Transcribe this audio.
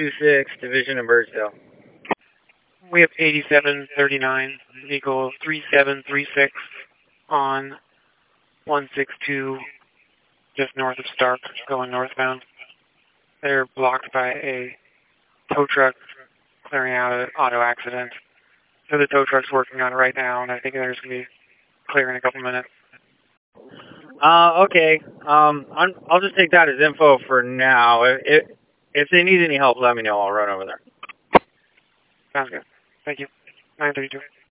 26, Division of Birdsville. We have 8739, vehicle 3736 on 162, just north of Stark, going northbound. They're blocked by a tow truck clearing out an auto accident. So the tow truck's working on it right now, and I think they're just going to be clear in a couple minutes. Okay. I'll just take that as info for now. If they need any help, let me know. I'll run over there. Sounds good. Thank you. 932.